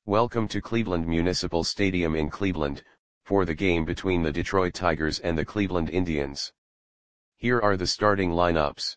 Welcome to Cleveland Municipal Stadium in Cleveland, for the game between the Detroit Tigers and the Cleveland Indians. Here are the starting lineups.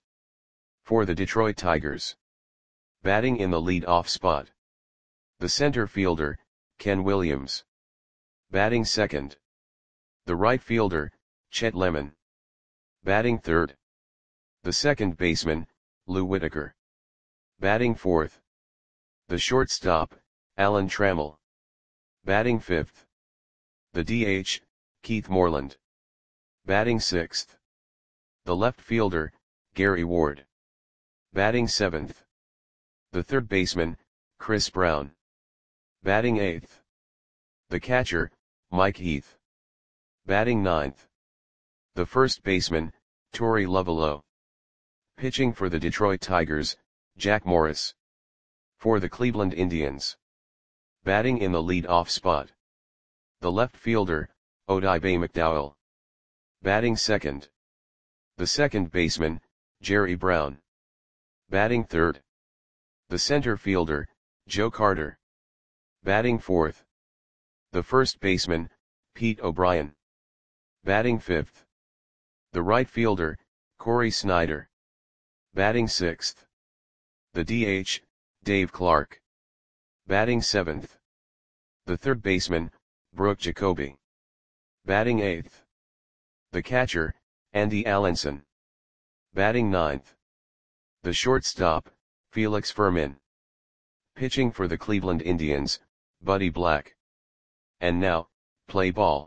For the Detroit Tigers. Batting in the lead-off spot. The center fielder, Ken Williams. Batting second. The right fielder, Chet Lemon. Batting third. The second baseman, Lou Whitaker. Batting fourth. The shortstop, Alan Trammell. Batting fifth. The DH, Keith Moreland. Batting sixth. The left fielder, Gary Ward. Batting seventh. The third baseman, Chris Brown. Batting eighth. The catcher, Mike Heath. Batting ninth. The first baseman, Torey Lovullo. Pitching for the Detroit Tigers, Jack Morris. For the Cleveland Indians. Batting in the lead-off spot. The left fielder, Odibe McDowell. Batting second. The second baseman, Jerry Brown. Batting third. The center fielder, Joe Carter. Batting fourth. The first baseman, Pete O'Brien. Batting fifth. The right fielder, Corey Snyder. Batting sixth. The DH, Dave Clark. Batting seventh. The third baseman, Brooke Jacoby. Batting eighth. The catcher, Andy Allenson. Batting ninth. The shortstop, Felix Fermin. Pitching for the Cleveland Indians, Buddy Black. And now, play ball.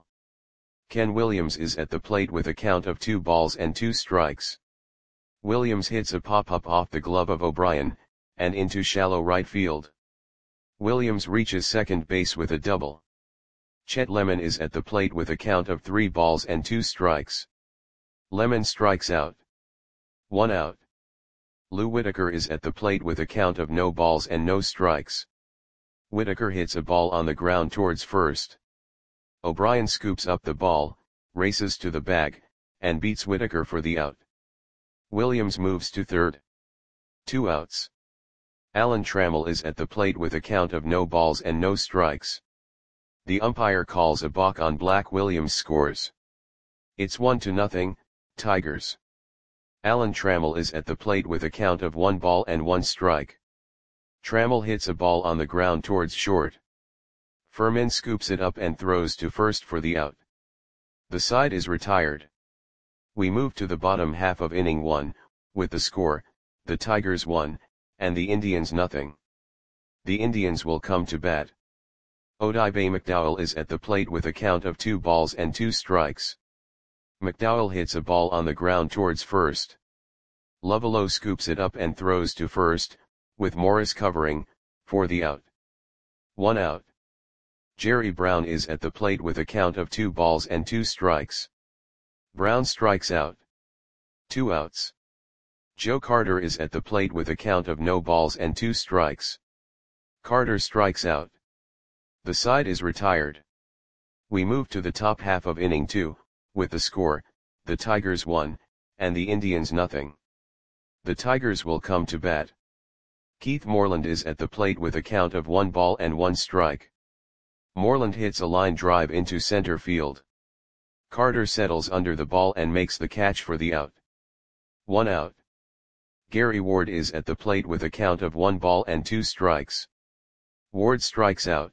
Ken Williams is at the plate with a count of 2 balls and 2 strikes. Williams hits a pop-up off the glove of O'Brien, and into shallow right field. Williams reaches second base with a double. Chet Lemon is at the plate with a count of 3 balls and 2 strikes. Lemon strikes out. 1 out. Lou Whitaker is at the plate with a count of no balls and no strikes. Whitaker hits a ball on the ground towards first. O'Brien scoops up the ball, races to the bag, and beats Whitaker for the out. Williams moves to third. 2 outs. Alan Trammell is at the plate with a count of no balls and no strikes. The umpire calls a balk on Black. Williams scores. It's 1-0, Tigers. Alan Trammell is at the plate with a count of 1 ball and 1 strike. Trammell hits a ball on the ground towards short. Fermin scoops it up and throws to first for the out. The side is retired. We move to the bottom half of inning 1, with the score, the Tigers 1, and the Indians 0. The Indians will come to bat. Odibe McDowell is at the plate with a count of 2 balls and 2 strikes. McDowell hits a ball on the ground towards first. Lovullo scoops it up and throws to first, with Morris covering, for the out. 1 out. Jerry Brown is at the plate with a count of 2 balls and 2 strikes. Brown strikes out. 2 outs. Joe Carter is at the plate with a count of no balls and 2 strikes. Carter strikes out. The side is retired. We move to the top half of inning 2, with the score, the Tigers 1, and the Indians 0. The Tigers will come to bat. Keith Moreland is at the plate with a count of 1 ball and 1 strike. Moreland hits a line drive into center field. Carter settles under the ball and makes the catch for the out. 1 out. Gary Ward is at the plate with a count of 1 ball and 2 strikes. Ward strikes out.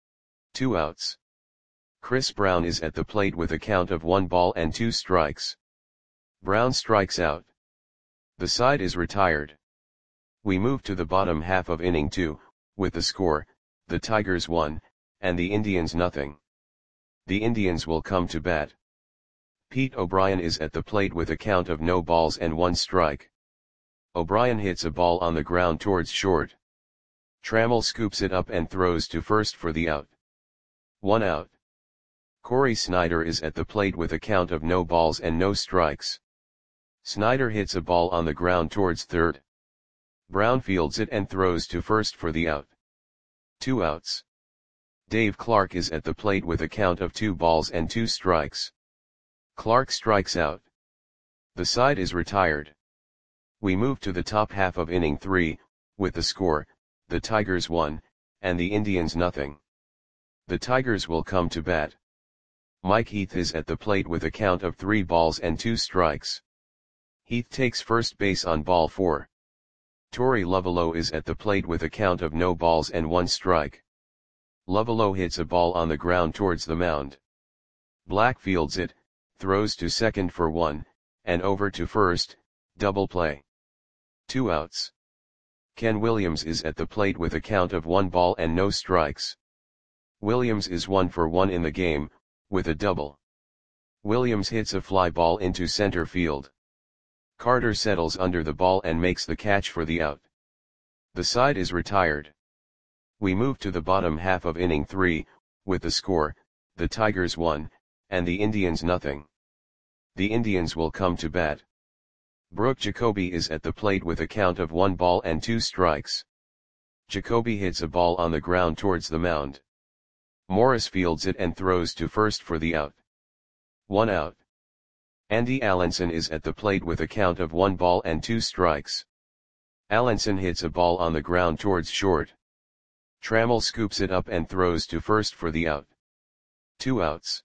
2 outs. Chris Brown is at the plate with a count of 1 ball and 2 strikes. Brown strikes out. The side is retired. We move to the bottom half of inning 2, with the score, the Tigers 1, and the Indians 0. The Indians will come to bat. Pete O'Brien is at the plate with a count of no balls and 1 strike. O'Brien hits a ball on the ground towards short. Trammell scoops it up and throws to first for the out. 1 out. Corey Snyder is at the plate with a count of no balls and no strikes. Snyder hits a ball on the ground towards third. Brown fields it and throws to first for the out. 2 outs. Dave Clark is at the plate with a count of 2 balls and 2 strikes. Clark strikes out. The side is retired. We move to the top half of inning 3, with the score, the Tigers 1, and the Indians nothing. The Tigers will come to bat. Mike Heath is at the plate with a count of 3 balls and 2 strikes. Heath takes first base on ball 4. Torey Lovullo is at the plate with a count of no balls and 1 strike. Lovullo hits a ball on the ground towards the mound. Black fields it, throws to second for 1, and over to first, double play. 2 outs. Ken Williams is at the plate with a count of 1 ball and no strikes. Williams is 1 for 1 in the game, with a double. Williams hits a fly ball into center field. Carter settles under the ball and makes the catch for the out. The side is retired. We move to the bottom half of inning 3, with the score, the Tigers 1, and the Indians nothing. The Indians will come to bat. Brooke Jacoby is at the plate with a count of 1 ball and 2 strikes. Jacoby hits a ball on the ground towards the mound. Morris fields it and throws to first for the out. 1 out. Andy Allenson is at the plate with a count of 1 ball and 2 strikes. Allenson hits a ball on the ground towards short. Trammell scoops it up and throws to first for the out. 2 outs.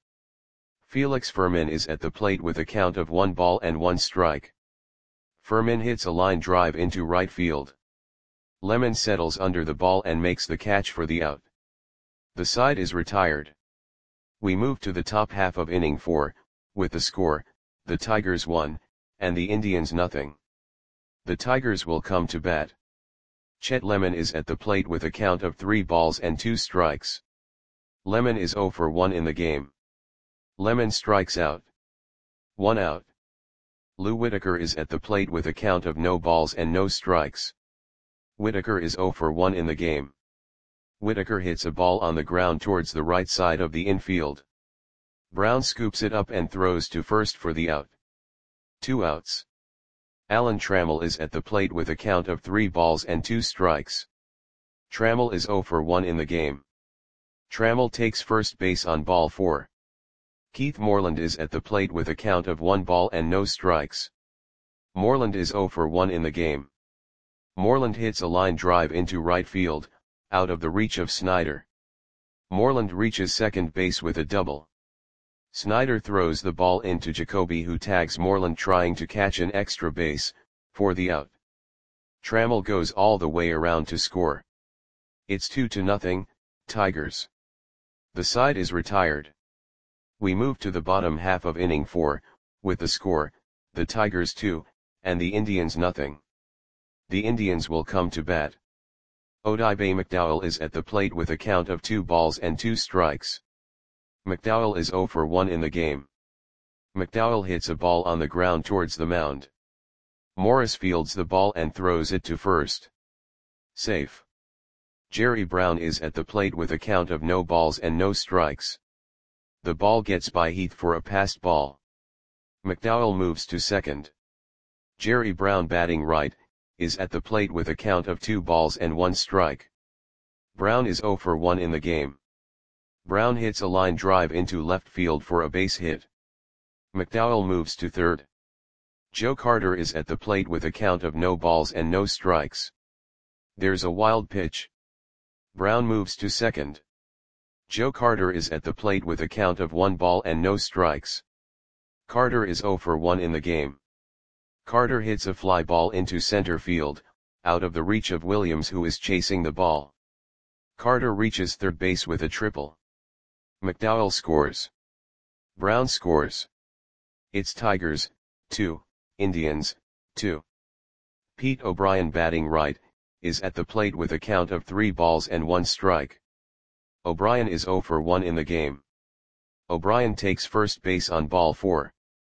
Felix Fermin is at the plate with a count of 1 ball and 1 strike. Fermin hits a line drive into right field. Lemon settles under the ball and makes the catch for the out. The side is retired. We move to the top half of inning 4, with the score, the Tigers 1, and the Indians nothing. The Tigers will come to bat. Chet Lemon is at the plate with a count of 3 balls and 2 strikes. Lemon is 0 for 1 in the game. Lemon strikes out. 1 out. Lou Whitaker is at the plate with a count of no balls and no strikes. Whitaker is 0 for 1 in the game. Whitaker hits a ball on the ground towards the right side of the infield. Brown scoops it up and throws to first for the out. 2 outs. Alan Trammell is at the plate with a count of 3 balls and 2 strikes. Trammell is 0 for 1 in the game. Trammell takes first base on ball 4. Keith Moreland is at the plate with a count of 1 ball and no strikes. Moreland is 0 for 1 in the game. Moreland hits a line drive into right field, out of the reach of Snyder. Moreland reaches second base with a double. Snyder throws the ball into Jacoby, who tags Moreland trying to catch an extra base, for the out. Trammell goes all the way around to score. It's 2-0, Tigers. The side is retired. We move to the bottom half of inning 4, with the score, the Tigers 2, and the Indians nothing. The Indians will come to bat. Odibe McDowell is at the plate with a count of 2 balls and 2 strikes. McDowell is 0 for 1 in the game. McDowell hits a ball on the ground towards the mound. Morris fields the ball and throws it to first. Safe. Jerry Brown is at the plate with a count of no balls and no strikes. The ball gets by Heath for a passed ball. McDowell moves to second. Jerry Brown, batting right, is at the plate with a count of 2 balls and 1 strike. Brown is 0 for 1 in the game. Brown hits a line drive into left field for a base hit. McDowell moves to third. Joe Carter is at the plate with a count of no balls and no strikes. There's a wild pitch. Brown moves to second. Joe Carter is at the plate with a count of 1 ball and no strikes. Carter is 0 for 1 in the game. Carter hits a fly ball into center field, out of the reach of Williams, who is chasing the ball. Carter reaches third base with a triple. McDowell scores. Brown scores. It's Tigers, 2, Indians, 2. Pete O'Brien, batting right, is at the plate with a count of 3 balls and 1 strike. O'Brien is 0 for 1 in the game. O'Brien takes first base on ball 4.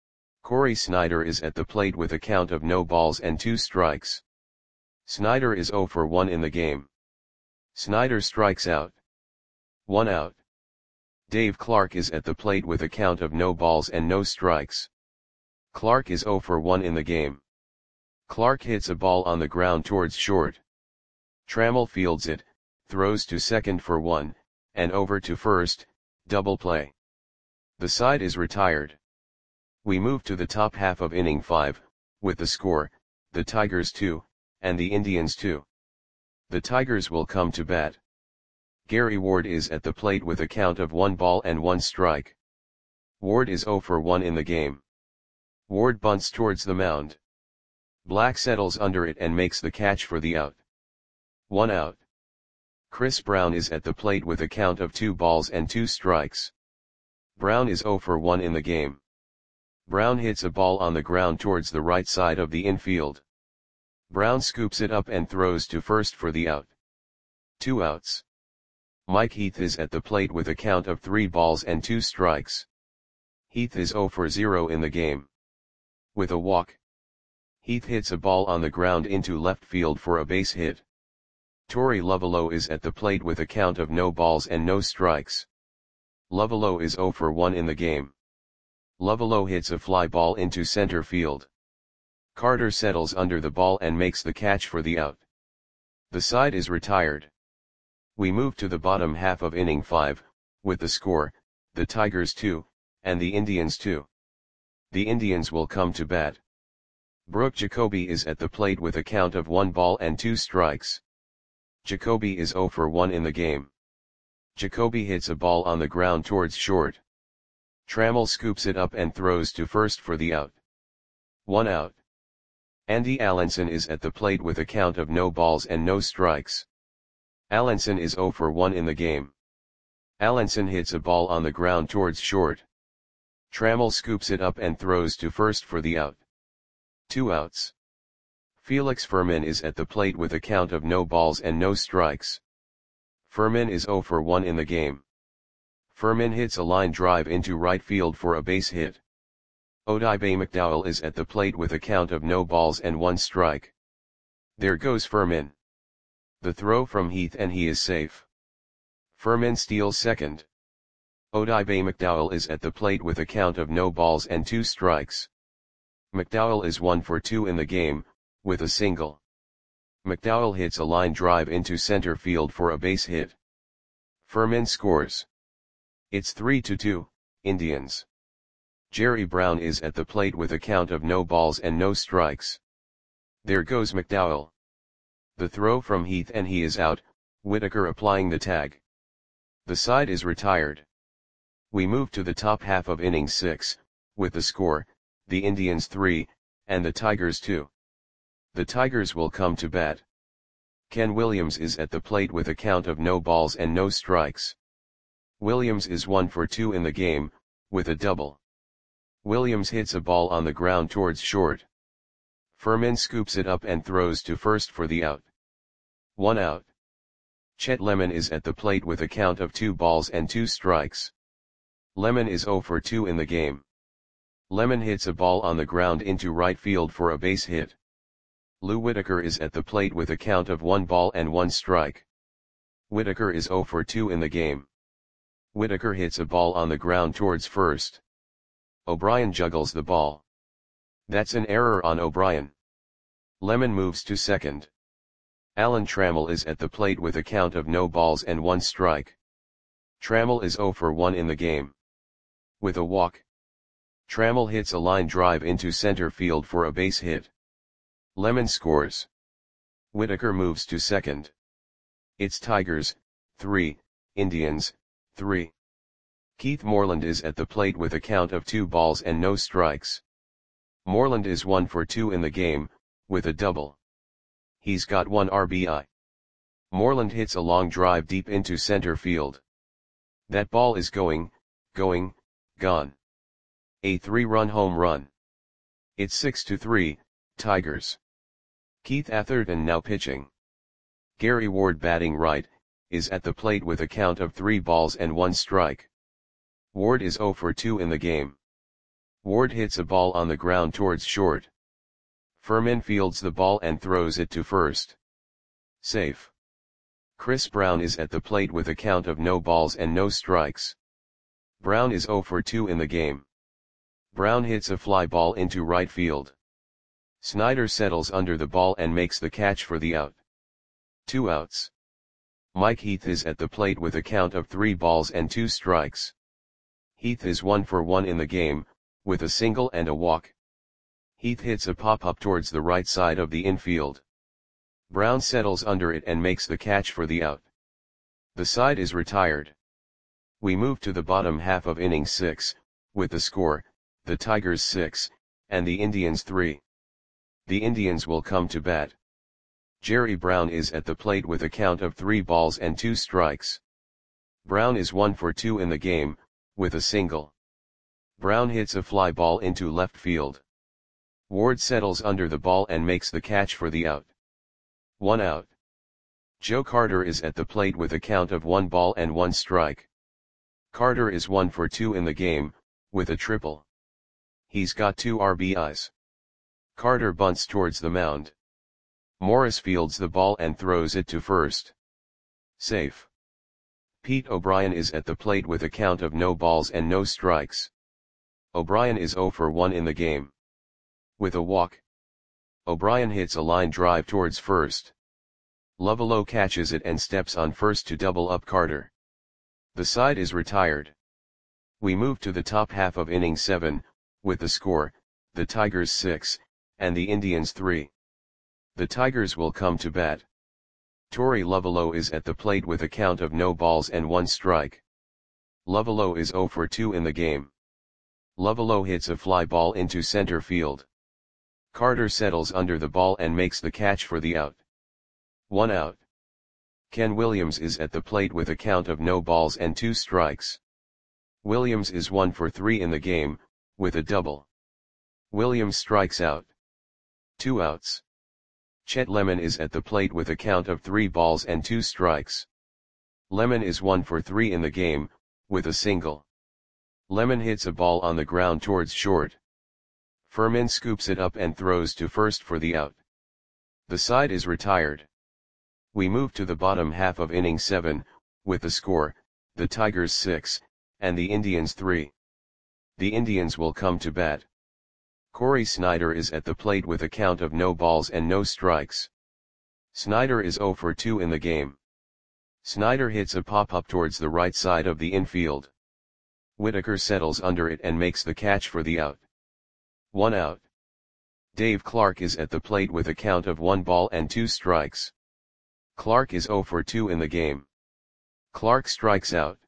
Corey Snyder is at the plate with a count of no balls and 2 strikes. Snyder is 0 for 1 in the game. Snyder strikes out. 1 out. Dave Clark is at the plate with a count of no balls and no strikes. Clark is 0 for 1 in the game. Clark hits a ball on the ground towards short. Trammell fields it, throws to second for 1, and over to first, double play. The side is retired. We move to the top half of inning 5, with the score, the Tigers 2, and the Indians 2. The Tigers will come to bat. Gary Ward is at the plate with a count of 1 ball and 1 strike. Ward is 0 for 1 in the game. Ward bunts towards the mound. Black settles under it and makes the catch for the out. 1 out. Chris Brown is at the plate with a count of 2 balls and 2 strikes. Brown is 0 for 1 in the game. Brown hits a ball on the ground towards the right side of the infield. Brown scoops it up and throws to first for the out. 2 outs. Mike Heath is at the plate with a count of 3 balls and 2 strikes. Heath is 0 for 0 in the game. With a walk, Heath hits a ball on the ground into left field for a base hit. Torey Lovullo is at the plate with a count of no balls and no strikes. Lovullo is 0 for 1 in the game. Lovullo hits a fly ball into center field. Carter settles under the ball and makes the catch for the out. The side is retired. We move to the bottom half of inning 5, with the score, the Tigers 2, and the Indians 2. The Indians will come to bat. Brooke Jacoby is at the plate with a count of 1 ball and 2 strikes. Jacoby is 0 for 1 in the game. Jacoby hits a ball on the ground towards short. Trammell scoops it up and throws to first for the out. 1 out. Andy Allenson is at the plate with a count of no balls and no strikes. Allenson is 0 for 1 in the game. Allenson hits a ball on the ground towards short. Trammell scoops it up and throws to first for the out. 2 outs. Felix Fermin is at the plate with a count of no balls and no strikes. Fermin is 0 for 1 in the game. Fermin hits a line drive into right field for a base hit. Odibe McDowell is at the plate with a count of no balls and 1 strike. There goes Fermin. The throw from Heath and he is safe. Fermin steals second. Odibe McDowell is at the plate with a count of no balls and 2 strikes. McDowell is 1 for 2 in the game, with a single. McDowell hits a line drive into center field for a base hit. Fermin scores. It's 3-2, Indians. Jerry Brown is at the plate with a count of no balls and no strikes. There goes McDowell. The throw from Heath and he is out, Whitaker applying the tag. The side is retired. We move to the top half of inning 6, with the score, the Indians 3, and the Tigers 2. The Tigers will come to bat. Ken Williams is at the plate with a count of no balls and no strikes. Williams is 1 for 2 in the game, with a double. Williams hits a ball on the ground towards short. Fermin scoops it up and throws to first for the out. 1 out. Chet Lemon is at the plate with a count of 2 balls and 2 strikes. Lemon is 0 for 2 in the game. Lemon hits a ball on the ground into right field for a base hit. Lou Whitaker is at the plate with a count of 1 ball and 1 strike. Whitaker is 0 for 2 in the game. Whitaker hits a ball on the ground towards first. O'Brien juggles the ball. That's an error on O'Brien. Lemon moves to second. Alan Trammell is at the plate with a count of no balls and 1 strike. Trammell is 0 for 1 in the game. With a walk, Trammell hits a line drive into center field for a base hit. Lemon scores. Whitaker moves to second. It's Tigers, 3, Indians, 3. Keith Moreland is at the plate with a count of 2 balls and no strikes. Moreland is 1 for 2 in the game, with a double. He's got 1 RBI. Moreland hits a long drive deep into center field. That ball is going, gone. A 3-run home run. It's 6-3, Tigers. Keith Atherton now pitching. Gary Ward batting right, is at the plate with a count of 3 balls and 1 strike. Ward is 0 for 2 in the game. Ward hits a ball on the ground towards short. Fermin fields the ball and throws it to first. Safe. Chris Brown is at the plate with a count of no balls and no strikes. Brown is 0 for 2 in the game. Brown hits a fly ball into right field. Snyder settles under the ball and makes the catch for the out. 2 outs. Mike Heath is at the plate with a count of 3 balls and 2 strikes. Heath is 1 for 1 in the game, with a single and a walk. Heath hits a pop-up towards the right side of the infield. Brown settles under it and makes the catch for the out. The side is retired. We move to the bottom half of inning 6, with the score, the Tigers 6, and the Indians 3. The Indians will come to bat. Jerry Brown is at the plate with a count of 3 balls and 2 strikes. Brown is 1 for 2 in the game, with a single. Brown hits a fly ball into left field. Ward settles under the ball and makes the catch for the out. 1 out. Joe Carter is at the plate with a count of 1 ball and 1 strike. Carter is 1 for 2 in the game, with a triple. He's got 2 RBIs. Carter bunts towards the mound. Morris fields the ball and throws it to first. Safe. Pete O'Brien is at the plate with a count of no balls and no strikes. O'Brien is 0 for 1 in the game. With a walk, O'Brien hits a line drive towards first. Lovullo catches it and steps on first to double up Carter. The side is retired. We move to the top half of inning 7, with the score, the Tigers 6, and the Indians 3. The Tigers will come to bat. Torey Lovullo is at the plate with a count of no balls and 1 strike. Lovullo is 0 for 2 in the game. Lovullo hits a fly ball into center field. Carter settles under the ball and makes the catch for the out. 1 out. Ken Williams is at the plate with a count of no balls and 2 strikes. Williams is 1 for 3 in the game, with a double. Williams strikes out. 2 outs. Chet Lemon is at the plate with a count of 3 balls and 2 strikes. Lemon is 1 for 3 in the game, with a single. Lemon hits a ball on the ground towards short. Furman scoops it up and throws to first for the out. The side is retired. We move to the bottom half of inning 7, with the score, the Tigers 6, and the Indians 3. The Indians will come to bat. Corey Snyder is at the plate with a count of no balls and no strikes. Snyder is 0 for 2 in the game. Snyder hits a pop-up towards the right side of the infield. Whitaker settles under it and makes the catch for the out. 1 out. Dave Clark is at the plate with a count of 1 ball and 2 strikes. Clark is 0 for 2 in the game. Clark strikes out.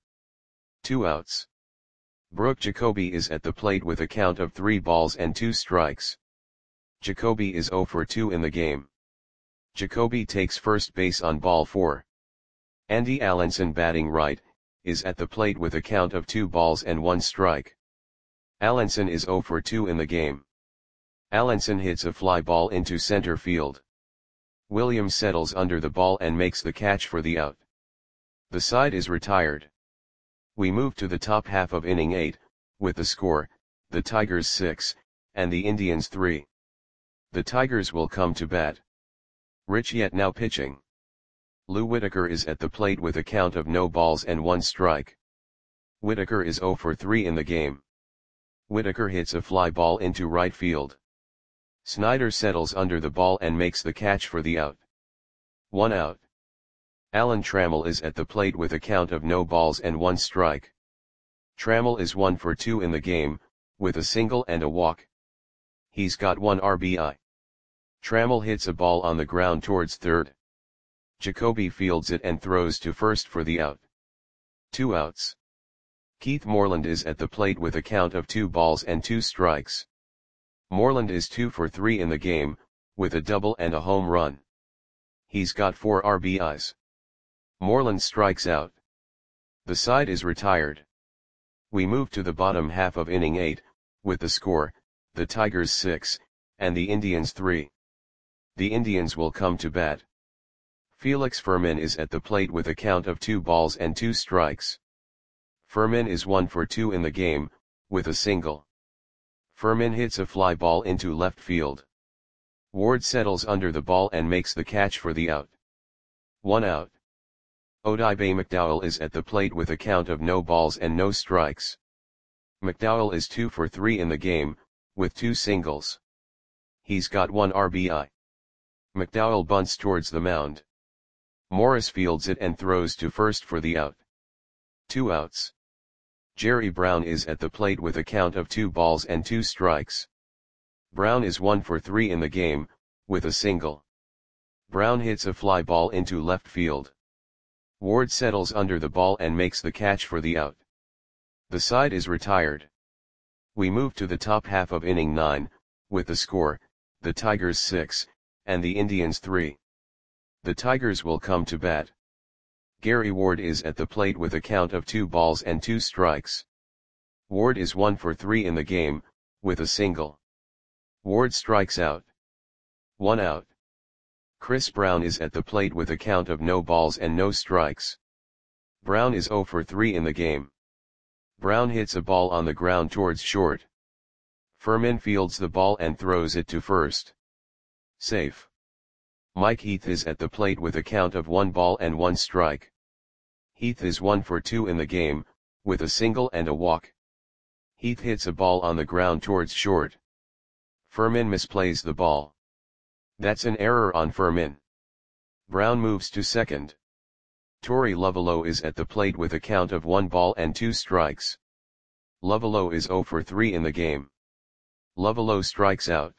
2 outs. Brooke Jacoby is at the plate with a count of 3 balls and 2 strikes. Jacoby is 0 for 2 in the game. Jacoby takes first base on ball 4. Andy Allenson, batting right, is at the plate with a count of 2 balls and 1 strike. Allenson is 0 for 2 in the game. Allenson hits a fly ball into center field. Williams settles under the ball and makes the catch for the out. The side is retired. We move to the top half of inning 8, with the score, the Tigers 6, and the Indians 3. The Tigers will come to bat. Rich Yet now pitching. Lou Whitaker is at the plate with a count of no balls and 1 strike. Whitaker is 0 for 3 in the game. Whitaker hits a fly ball into right field. Snyder settles under the ball and makes the catch for the out. 1 out. Alan Trammell is at the plate with a count of no balls and 1 strike. Trammell is 1 for 2 in the game, with a single and a walk. He's got 1 RBI. Trammell hits a ball on the ground towards third. Jacoby fields it and throws to first for the out. 2 outs. Keith Moreland is at the plate with a count of 2 balls and 2 strikes. Moreland is 2 for 3 in the game, with a double and a home run. He's got 4 RBIs. Moreland strikes out. The side is retired. We move to the bottom half of inning 8, with the score, the Tigers 6, and the Indians 3. The Indians will come to bat. Felix Furman is at the plate with a count of 2 balls and 2 strikes. Furman is 1 for 2 in the game, with a single. Furman hits a fly ball into left field. Ward settles under the ball and makes the catch for the out. 1 out. Odibe McDowell is at the plate with a count of no balls and no strikes. McDowell is 2 for 3 in the game, with 2 singles. He's got 1 RBI. McDowell bunts towards the mound. Morris fields it and throws to first for the out. 2 outs. Jerry Brown is at the plate with a count of 2 balls and 2 strikes. Brown is 1 for 3 in the game, with a single. Brown hits a fly ball into left field. Ward settles under the ball and makes the catch for the out. The side is retired. We move to the top half of inning 9, with the score, the Tigers 6, and the Indians 3. The Tigers will come to bat. Gary Ward is at the plate with a count of 2 balls and 2 strikes. Ward is 1 for 3 in the game, with a single. Ward strikes out. 1 out. Chris Brown is at the plate with a count of no balls and no strikes. Brown is 0 for 3 in the game. Brown hits a ball on the ground towards short. Furman fields the ball and throws it to first. Safe. Mike Heath is at the plate with a count of 1 ball and 1 strike. Heath is 1 for 2 in the game, with a single and a walk. Heath hits a ball on the ground towards short. Furman misplays the ball. That's an error on Furman. Brown moves to second. Torey Lovullo is at the plate with a count of 1 ball and 2 strikes. Lovullo is 0 for 3 in the game. Lovullo strikes out.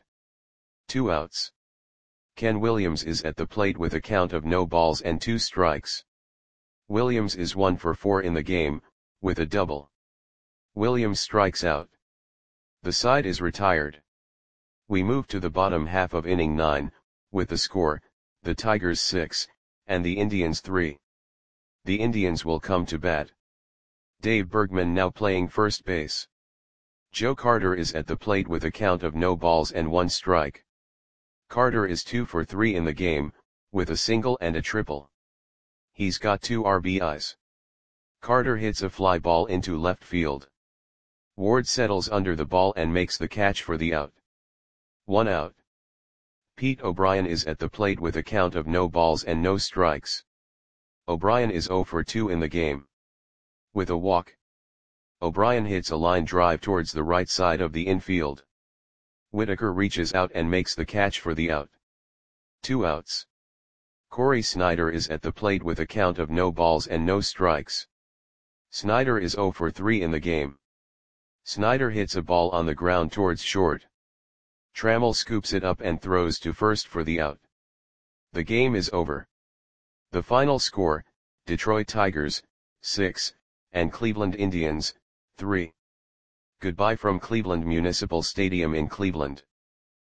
2 outs. Ken Williams is at the plate with a count of no balls and 2 strikes. Williams is 1 for 4 in the game, with a double. Williams strikes out. The side is retired. We move to the bottom half of inning 9, with the score, the Tigers 6, and the Indians 3. The Indians will come to bat. Dave Bergman now playing first base. Joe Carter is at the plate with a count of no balls and 1 strike. Carter is 2 for 3 in the game, with a single and a triple. He's got 2 RBIs. Carter hits a fly ball into left field. Ward settles under the ball and makes the catch for the out. 1 out. Pete O'Brien is at the plate with a count of no balls and no strikes. O'Brien is 0 for 2 in the game. With a walk. O'Brien hits a line drive towards the right side of the infield. Whitaker reaches out and makes the catch for the out. 2 outs. Corey Snyder is at the plate with a count of no balls and no strikes. Snyder is 0 for 3 in the game. Snyder hits a ball on the ground towards short. Trammell scoops it up and throws to first for the out. The game is over. The final score, Detroit Tigers, 6, and Cleveland Indians, 3. Goodbye from Cleveland Municipal Stadium in Cleveland.